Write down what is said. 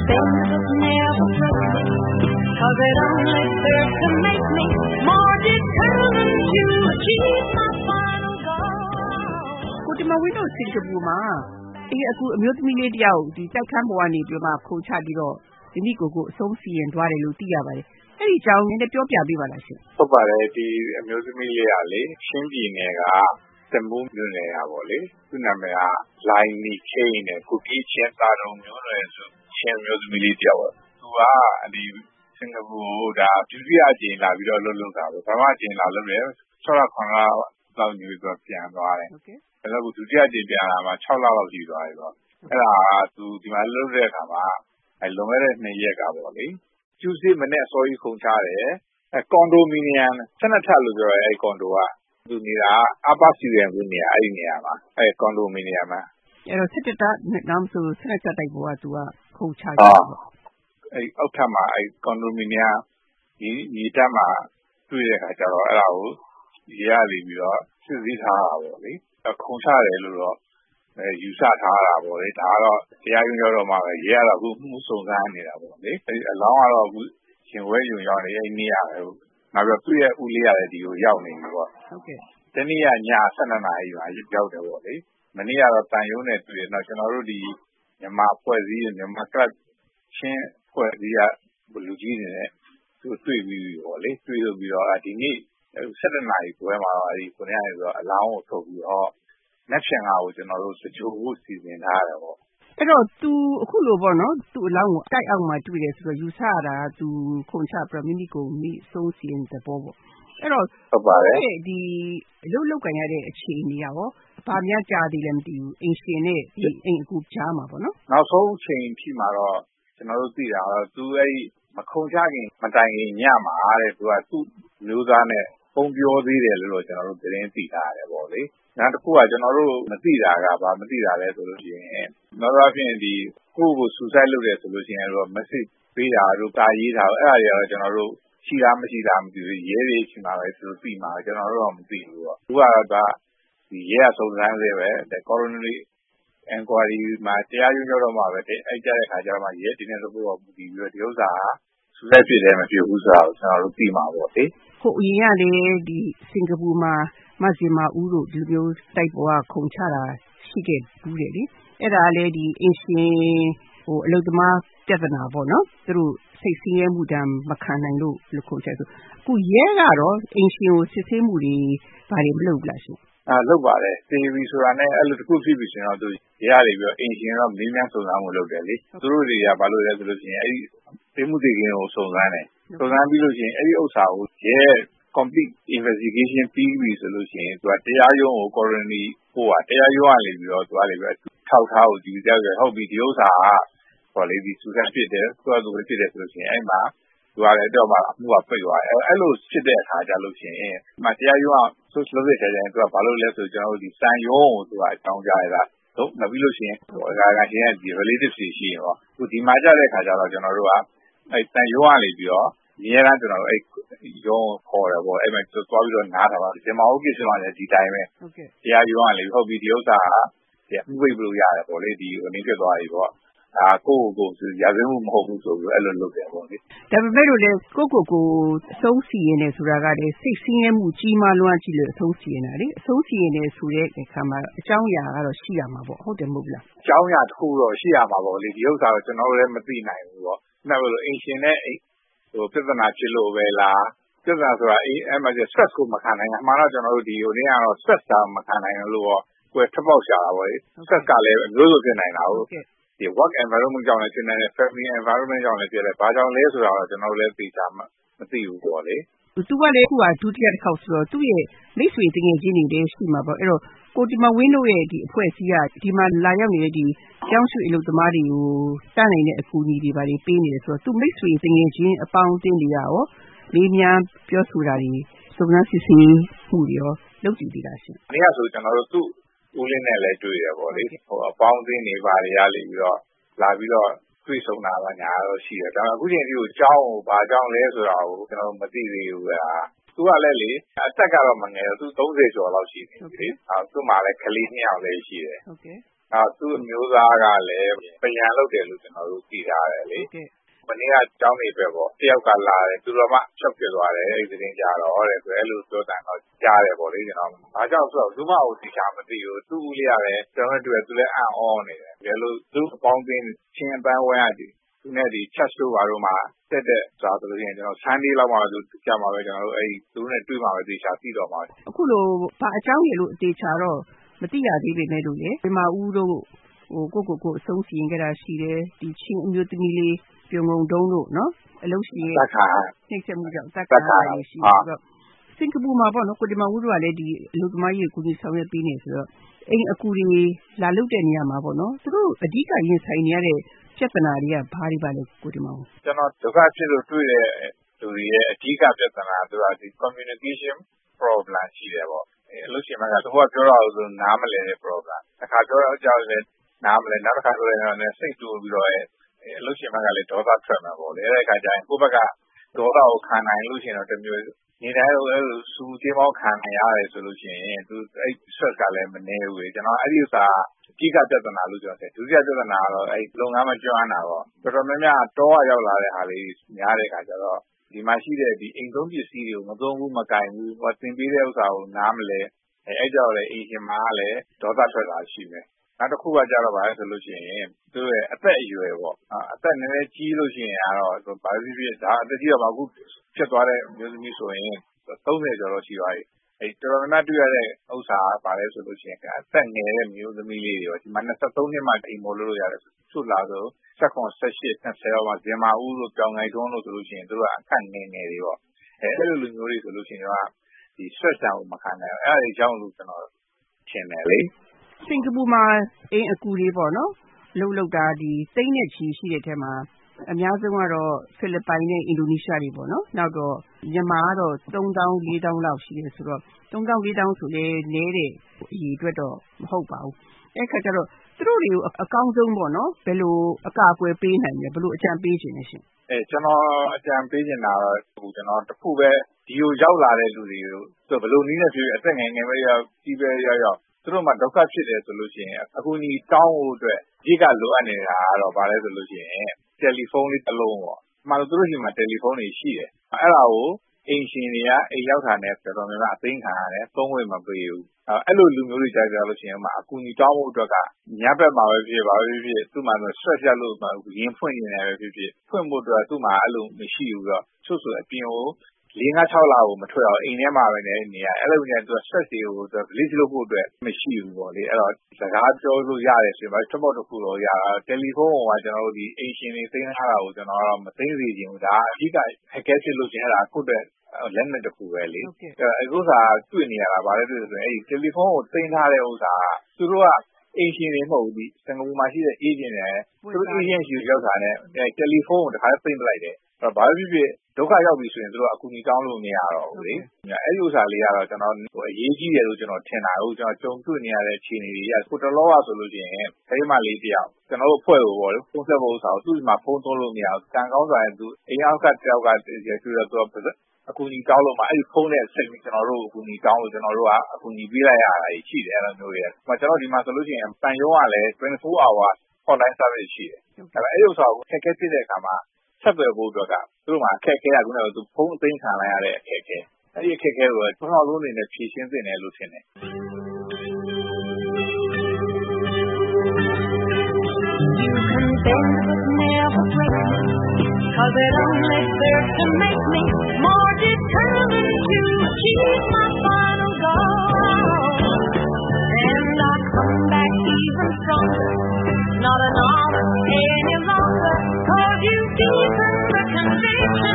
things that never broke me, 'cause it only served to make me more determined to achieve my final goal. ကိုတင်မောင်ဝင်းတို့စင်ကာပူမှာအခုအမျိုးသမီးလေးတယောက်ဒီတိုက်ခန်းပေါ်ကနေပြီးမှခုန်ချပြီးတော့ဒီနေ့ကိုအဆုံးစီရင်သွားတယ်လို့သိရပါတယ်။အဲ့ဒီအကြောင်းနည်းနည်းပြောပြပေးပါလားရှင်။ဟုတ်ပါတယ်ဒီအမျိုးသမီးလေးကလေချင်းပြည်နယ်ကတမူးမြို့နယ်ကပေါ့လေသူ့နာမည်ကလိုင်းနီချင်းနဲ့ကုတီချင်းသားတော်မျိုးနွယ်ဆိုချင်းမျိုးသမီးလေးတယောက်သူကဒီစင်ကာပူဒါဒုတိယအကြိမ်လာပြီးတော့လှုပ်တာပဲပထမအကြိမ်လာလုပ်တယ်6လ9လလောက်နေပြီးတော့ပြန်သွားတယ်ဟုတ်ကဲ့အဲ့တော့ဒုတိယအကြိမ်ပြန်လာမှာ6လလောက်ရှိသွားပြီပေါ့အဲ့ဒါသူဒီမှာလှုပ်တဲ့အခါမှာလွန်ခဲ့တဲ့2ရက်ကပေါ့လေကျူးစစ်မနဲ့အစောကြီးခုန်ချတယ်ကွန်ဒိုမီနီယမ်12ထပ်လို့ပြောရဲအဲ့ကွန်ဒိုကသူနေတာအပါစီရန်ကိုနေရာအဲ့ဒီနေရာမှာအဲ့ကွန်ဒိုမီနီယမ်မှာအဲ့တော့စစ်တပ်နောက်ဆို12ထပ်တိုက်ပေါ်ကသူကခုန်ချတယ်ပေါ့အဲ့အောက်ထပ်မှာအဲ့ကွန်ဒိုမီနီယမ်ဒီတက်မှာတွေ့တဲ့အခါကျတော့အဲ့ဒါကိုရရလိပြီးတော့စစ်စည်းထားတာပေါ့လေခုန်ချတယ်လို့တော့ယူဆထားတာပေါ့လေဒါကတော့တရားရုံးရောက်တော့မှပဲရဲရတော့အခုမှုစုံစမ်းနေတာပေါ့လေအဲ့အလောင်းကတော့အခုရှင်ဝဲယုံရောက်နေအဲ့နေရပဲနောက်ပြီးသူ့ရဲ့ဦးလေးရတယ်ဒီကိုရောက်နေပြီပေါ့ဟုတ်ကဲ့တနေ့ကည12နာရီမှာရောက်တယ်ပေါ့လေမနေ့ကတော့တန်ရုံးနဲ့တွေ့တယ်နောက်ကျွန်တော်တို့ဒီမြန်မာဖွဲ့စည်းမြန်မာကလပ်ချင်းဖွဲ့စည်းကလူကြီးတွေနဲ့သူတွေ့ပြီးပေါ့လေတွေ့လို့ပြီးတော့ဒီနေ့7နာရီခွဲမှာတော့ဒီခုနကနေဆိုတော့အလောင်းကိုထုတ်ပြီးတော့လက်ဖြန်ကိုကျွန်တော်တို့စကြိုဖို့စီစဉ်ထားတယ်ပေါ့အဲ့တော့ तू အခုလိုပေါ့နော် तू အလောင်းကိုတိုက်အောက်မှာတွေ့တယ်ဆိုတော့ယူဆရတာ तू ခုန်ချပြမိမိကိုမိဆုံးစီရင်တဲ့ပေါ့အဲ့တော့ဟုတ်ပါတယ်ဒီအလုပ်လုပ်ကန်ရတဲ့အခြေအနေရောဘာများကြားသေးလဲမသိဘူးအိမ်ရှင်နဲ့ဒီအိမ်အကူကြားမှာပေါ့နော်နောက်ဆုံးအချိန်ဖြစ်မှာတော့ကျွန်တော်တို့သိတာတော့ तू အဲ့မခုန်ချခင်မတိုင်ခင်ညမှာတဲ့ तू ကသူ့မျိုးသားနဲ့ပုံပြောသေးတယ်လို့ကျွန်တော်တို့သတင်းသိထားရတယ်ပေါ့လေနောက်တစ်ခုကကျွန်တော်တို့မသိတာကဘာမသိတာလဲဆိုလို့ရှိရင်နောက်တော့ဖြင့်ဒီကိုယ့်ကိုစူဆိုက်လုပ်တယ်ဆိုလို့ရှိရင်တော့ message ပေးတာတို့တာရေးတာအဲ့ဒါတွေကတော့ကျွန်တော်တို့ရှိလားမရှိလားမသိဘူးရဲတွေရှိမှာပဲသူတို့သိမှာကျွန်တော်တို့တော့မသိဘူးပေါ့သူကတော့ဒီရဲအစုံစမ်းလေးပဲ coronary inquiry မှာတရားရုံးရောက်တော့မှပဲအဲ့ကြတဲ့ခါကျတော့မှရဲဒီနေ့တော့ပို့ပြီးပြီးတော့ဒီဥစ္စာစူဆိုက်ဖြစ်တယ်မဖြစ်ဘူးဆိုတာကိုကျွန်တော်တို့သိမှာပေါ့လေဟုတ်အရင်ကလေဒီစင်ကာပူမှာမဇင်မာဦးတို့ဒီလိုတိုက်ပေါ်ကခုန်ချတာရှိခဲ့ဘူးလေအဲ့ဒါလည်းဒီအင်ရှင်အလုပ်သမားပြဿနာပေါ့နော်သူတို့စိတ်ဆင်းရဲမှုတမ်းမခံနိုင်လို့ခုန်ချဆိုအခုရဲကတော့အင်ရှင်ကိုစစ်ဆေးမှုတွေဘာတွေမလုပ်ဘူးလားရှင်လုပ်ပါတယ်တေဗီဆိုတာနဲ့အဲ့လိုတစ်ခုဖြစ်ပြီဆိုတော့သူရတယ်ပြီးတော့အင်ရှင်တော့မင်းများစုံစမ်းမှုလုပ်တယ်လေသူတို့တွေကဘာလို့လဲဆိုလို့ရှိရင်အဲ့ဒီသိမှုသိခင်ကိုစုံစမ်းတယ်စုံစမ်းပြီးလို့ရှိရင်အဲ့ဒီဥစ္စာကိုရဲ complete investigation ပြီးပြီဆိုလို့ရှိရင်သူကတရားရုံးကို colony ပို့တာတရားရုံးကနေပြီးတော့သူကလည်းထောက်ထားကိုဒီကြောက်ရဟုတ်ပြီဒီဥစ္စာကဟောလေဒီစူးစမ်းဖြစ်တယ်သူကသူဖြစ်တယ်ဆိုလို့ရှိရင်အဲ့မှာသူကလည်းတော့မှအမှုကပိတ်သွားတယ်အဲ့လိုဖြစ်တဲ့အခါကျလို့ရှိရင်မတရားရုံးက social လုပ်တဲ့ခါကျရင်သူကဘာလို့လဲဆိုကျွန်တော်တို့ဒီစံရုံးကိုသူကအကြောင်းကြားရတာဟုတ်နောက်ပြီးလို့ရှိရင်ဟိုအကားချင်းကဒီ relative ရှိရင်ဟောသူဒီမှာကြတဲ့ခါကျတော့ကျွန်တော်တို့ကအဲ့စံရုံးကနေပြီးတော့အများအားကျွန်တော်တို့အဲ့ရုံးခေါ်တယ်ပေါ့အဲ့မှာသွားပြီးတော့နားတာပါဒီမှာဟုတ်ပြီဆိုတော့လည်းဒီတိုင်းပဲဟုတ်ကဲ့တရားရုံးကလည်းဟုတ်ပြီဒီဥစ္စာကဥပိတ်လို့ရတယ်ပေါ့လေဒီအနေဖြစ်သွားပြီပေါ့ဒါကိုရာဇဝတ်မှုမဟုတ်ဘူးဆိုပြီးအဲ့လိုလုပ်တယ်ပေါ့လေဒါပေမဲ့လို့လေကိုအဆုံးစီရင်တယ်ဆိုတာကလေစိတ်ဆင်းရဲမှုကြီးမားလွန်းကြည့်လို့အဆုံးစီရင်တာလေအဆုံးစီရင်တယ်ဆိုတဲ့အခါမှာအကြောင်းအရာကတော့ရှိရမှာပေါ့ဟုတ်တယ်မဟုတ်လားအကြောင်းအရာတစ်ခုတော့ရှိရမှာပေါ့လေဒီဥစ္စာကိုကျွန်တော်လည်းမသိနိုင်ဘူးပေါ့နောက်လို့အင်ရှင်နဲ့ဟိုပြဿနာဖြစ်လို့ပဲလားပြဿနာဆိုတာအဲ့မှာ stress ကိုမခံနိုင်ဘူးအမှန်တော့ကျွန်တော်တို့ဒီဟိုနေ့ကတော့ stress တာမခံနိုင်လို့ပေါ့ကိုယ်ထပ်ပေါက်ရှာတာပေါ့လေ stress ကလည်းအမျိုးစုံဖြစ်နိုင်တာဟုတ်ဒီ work environment ကြောင့်လည်းဖြစ်နိုင်တယ် family environment ကြောင့်လည်းဖြစ်တယ်ဘာကြောင့်လဲဆိုတာတော့ကျွန်တော်လည်းသိတာမသိဘူးပေါ့လေသူကလည်းခုကဒုတိယတစ်ခေါက်ဆိုတော့သူ့ရဲ့မိတ်ဆွေတငယ်ချင်းတွေလည်းရှိမှာပေါ့အဲ့တော့ကိုဒီမှာဝင်းတို့ရဲ့ဒီအဖွဲ့အစည်းကဒီမှာလာရောက်နေတဲ့ဒီကျောင်းရွှေအလုပ်သမားတွေကိုတန်းနိုင်တဲ့အကူအညီတွေပါပေးနေတယ်ဆိုတော့သူမိတ်ဆွေတငယ်ချင်းအပေါင်းအသင်းတွေကရောလေးများပြောဆိုတာတွေစုံစမ်းစစ်ဆေးမှုတွေရောလုပ်ကြည့်သေးတာရှင်။နေ့ကဆိုကျွန်တော်တို့သူ့ဦးလေးနဲ့လည်းတွေ့ရပေါ့လေဟိုအပေါင်းအသင်းတွေပါတွေရလိမ့်ပြီးတော့လာပြီးတော့တွေ့ဆုံတာပါညာတော့ရှိတယ်ဒါပေမဲ့အခုချိန်ဒီကိုကျောင်းကိုဘာကျောင်းလဲဆိုတာကိုကျွန်တော်မသိသေးဘူးကွာသူကလည်းလေအသက်ကတော့မငယ်ဘူးသူ30ကျော်လောက်ရှိနေပြီလေသူ့မှာလည်းကလေး2ယောက်လည်းရှိတယ်ဟုတ်ကဲ့သူ့အမျိုးသားကလည်းပရံလုပ်တယ်လို့ကျွန်တော်တို့သိထားတယ်လေမနေ့ကကျောင်းနေပဲပေါ့တယောက်ကလာတယ်သူတော်မှချက်ပြသွားတယ်အဲ့ဒီသတင်းကြတော့တဲ့ဆိုအဲ့လိုပြောတာတော့ကြားတယ်ပေါ့လေကျွန်တော်ဘာကြောင့်ဆိုတော့သူမကိုသိချာမသိဘူးသူ့ဦးလေးရတယ်ကျွန်တော်တို့သူလည်းအံ့ဩနေတယ်ဘယ်လိုသူ့အပေါင်းအသင်းချင်းအပန်းဝဲရတယ်သူနဲ့ဒီ chat show ဘာလို့မှတက်တဲ့ဆိုတော့ကျွန်တော် Sunday လောက်မှသူကြာမှာပဲကျွန်တော်တို့အဲ့ဒီသူနဲ့တွေ့မှာပဲသိချာသိတော့မှာအခုလိုဘာအကြောင်းရလို့အသေးချာတော့မသိရသေးပေမဲ့လို့လေဒီမှာဦးတို့ကိုအဆုံးစီရင်ခဲ့တာရှိတယ်ဒီချင်းအမျိုးသမီးလေးပြုံငုံတုံးတို့နော်အလုံးရှိရဲ့နှိမ့်ဆက်မှုကြောင့်တက်ခါရရှိပြီးတော့စင်ကာပူမှာပေါ့နော်ကိုဒီမှာဦးတို့ကလည်းဒီအလုပ်သမားကြီးကိုကူညီဆောင်ရွက်ပေးနေဆိုတော့အိမ်အကူတွေလာလုပ်တဲ့နေရာမှာပေါ့နော်သူတို့အဓိကရင်ဆိုင်နေရတဲ့ပြဿနာတွေကဘာတွေပါလဲကိုဒီမှာကျွန်တော်ဒုက္ခဖြစ်လို့တွေ့တဲ့လူတွေရဲ့အဓိကပြဿနာဆိုတာဒီ communication problem ရှိတယ်ပေါ့အလုပ်ရှင်ကသူကပြောတာလို့ဆိုနားမလည်တဲ့ problem တစ်ခါပြောတော့ကြောက်လည်းနားမလည်နောက်တစ်ခါပြောလည်းစိတ်တူပြီးတော့အလုပ်ရှင်ကလည်းဒေါသထွက်မှာပေါ့လေအဲ့ဒီအခါကျရင်ကိုယ့်ဘက်ကဒေါသကိုခံနိုင်လို့ရှိရင်တော့တစ်မျိုးနေတိုင်းအဲ့လိုစူးသေးမောင်းခံနိုင်ရတယ်ဆိုလို့ရှိရင်သူအဲ့ stress ကလည်းမနေဘူးလေကျွန်တော်အဲ့ဒီဥစ္စာအဓိကပြဿနာလို့ပြောတယ်ဒုတိယပြဿနာကတော့အဲ့လုပ်ငန်းမကျွမ်းတာပေါ့တော်တော်များများတောကရောက်လာတဲ့ဟာလေးများတဲ့အခါကျတော့ဒီမှာရှိတဲ့ဒီအိမ်သုံးပစ္စည်းတွေကိုမသုံးဘူးမကင်ဘူးဟိုသင်ပေးတဲ့ဥစ္စာကိုနားမလဲအဲ့ကြောင့်လေအိမ်ရှင်မကလည်းဒေါသထွက်တာရှိမယ်နောက်တစ်ခုကကြတော့ဗါလဲဆိုလို့ရှိရင်သူ့ရဲ့အသက်အရွယ်ပေါ့အသက်နည်းနည်းကြီးလို့ရှိရင်ကတော့ဘာဖြစ်ဖြစ်ဒါအသက်ကြီးတော့အခုဖြစ်သွားတဲ့မျိုးသမီးဆိုရင်30ကျော်တော့ရှိသွားပြီအဲ့တော်တော်များတွေ့ရတဲ့ဥစ္စာကဗါလဲဆိုလို့ရှိရင်အသက်ငယ်တဲ့မျိုးသမီးလေးတွေဒီမှာ23နှစ်မှအိမ်ပေါ်လို့ရတယ်သူ့လာဆို18 20လောက်မှဇင်မာဦးလို့ကြောင်ငိုင်တွန်းလို့ဆိုလို့ရှိရင်သူတို့ကအခက်ငယ်ငယ်တွေပေါ့အဲ့လိုလူမျိုးတွေဆိုလို့ရှိရင်တော့ဒီ stress တောင်မခံနိုင်ဘူးအဲ့ဒါကြောင့်လို့ကျွန်တော်ထင်တယ်လေစင်ကာပူမှာအိမ်အကူတွေပေါ့နော်လုပ်တာဒီသိန်းနဲ့ချီရှိတဲ့ထဲမှာအများဆုံးကတော့ဖိလစ်ပိုင်နဲ့အင်ဒိုနီးရှားတွေပေါ့နော်နောက်တော့မြန်မာကတော့3000 4000လောက်ရှိတယ်ဆိုတော့3000 4000ဆိုလဲနည်းတဲ့အရေအတွက်တော့မဟုတ်ပါဘူးအဲ့ခါကျတော့သူတို့တွေကိုအကောင်းဆုံးပေါ့နော်ဘယ်လိုအကာအကွယ်ပေးနိုင်လဲဘယ်လိုအကြံပေးခြင်းလဲရှင်ကျွန်တော်အကြံပေးချင်တာတော့ကျွန်တော်တခုပဲဒီကိုရောက်လာတဲ့လူတွေကိုသူဘယ်လိုနည်းနဲ့ဖြစ်အသက်ငယ်ငယ်ပဲရောက်ကြီးပဲရောက်သူတို့မှဒုက္ခဖြစ်တယ်ဆိုလို့ရှိရင်အခုညီတောင်းဖို့အတွက်အဓိကလိုအပ်နေတာကတော့ဘာလဲဆိုလို့ရှိရင်တယ်လီဖုန်းလေးတစ်လုံးပေါ့မှသူတို့ရှိမှတယ်လီဖုန်းတွေရှိတယ်အဲ့ဒါကိုအိမ်ရှင်တွေကအိမ်ရောက်တာနဲ့တော်တော်များများအသိခံရတယ်သုံးဝင်မပေးဘူးအဲ့လိုလူမျိုးတွေကြားကြလို့ရှိရင်မှအကူညီတောင်းဖို့အတွက်ကညဘက်မှာပဲဖြစ်ပါပဲဖြစ်သူ့မှာ stress ရလို့မှရင်ဖွင့်နေတယ်ပဲဖြစ်ဖွင့်ဖို့အတွက်သူ့မှာအဲ့လိုမရှိဘူးတော့ချို့ဆိုအပြင်ကို4-5-6 လကိုမထွက်အောင်အိမ်ထဲမှာပဲနေရအဲ့လိုနဲ့သူ stress တွေကိုသူ release လုပ်ဖို့အတွက်မရှိဘူးပေါ့လေအဲ့တော့စကားပြောလို့ရတယ်ဆိုရင်ထွက်ပေါက်တစ်ခုတော့ရတာတယ်လီဖုန်းကကျွန်တော်တို့ဒီအိမ်ရှင်တွေသိမ်းထားတာကိုကျွန်တော်ကတော့မသိစေချင်ဘူးဒါအဓိကဟက်ခဲဖြစ်လို့ရှိရင်အဲ့ဒါခုတည်းလက်နက်တစ်ခုပဲလေအခုစာတွေ့နေရတာဗါလဲတွေ့ဆိုရင်အဲ့ဒီတယ်လီဖုန်းကိုသိမ်းထားတဲ့ဥစ္စာသူတို့ကအိမ်ရှင်တွေမဟုတ်ဘူးဒီစင်ကာပူမှာရှိတဲ့ agent တွေသူတို့ agent ရှိရောက်တာနဲ့တယ်လီဖုန်းကိုတစ်ခါသိမ်းပလိုက်တယ်အဲ့ဘာဖြစ်ဖြစ်ဒုက္ခရောက်ပြီဆိုရင်တို့အကူအညီတောင်းလို့မရတော့ဘူးလေအဲ့ဒီဥစ္စာလေးကတော့ကျွန်တော်အရေးကြီးတယ်လို့ကျွန်တော်ထင်တာဟုတ်ကျွန်တော်ကြုံတွေ့နေရတဲ့အခြေအနေတွေကကိုတလောကဆိုလို့ရှိရင်အဲဒီမလေးတယောက်ကျွန်တော်တို့ဖွဲ့ဖို့ပေါ့လေဖုန်းဆက်ဖို့ဥစ္စာကိုသူ့မှာဖုန်းသုံးလို့မရဘူးကံကောင်းစွာရင်သူအိမ်အောက်ကတယောက်ကတွေ့တော့သူအကူအညီတောင်းလို့မှအဲ့ဒီဖုန်းနဲ့ဆက်ပြီးကျွန်တော်တို့အကူအညီတောင်းလို့ကျွန်တော်တို့ကအကူအညီပေးလိုက်ရတာရှိတယ်အဲ့လိုမျိုးတွေကျွန်တော်ဒီမှာဆိုလို့ရှိရင်ပန်ရုံးကလည်း24 hour online service ရှိတယ်အဲ့ဒီဥစ္စာကိုခက်ခဲဖြစ်တဲ့အခါမှာဆက်သွယ်ဖို့အတွက်ကသူတို့မှာအခက်အခဲကခုနကသူဖုန်းအသိမ်းခံလိုက်ရတဲ့အခက်အခဲအဲ့ဒီအခက်အခဲကိုပထမဆုံးအနေနဲ့ဖြေရှင်းသင့်တယ်လို့ထင်တယ် 'Cause it only serves to make me more determined to achieve my final goal. And I come back even stronger, not an honor any longer, 'cause you deepen the conviction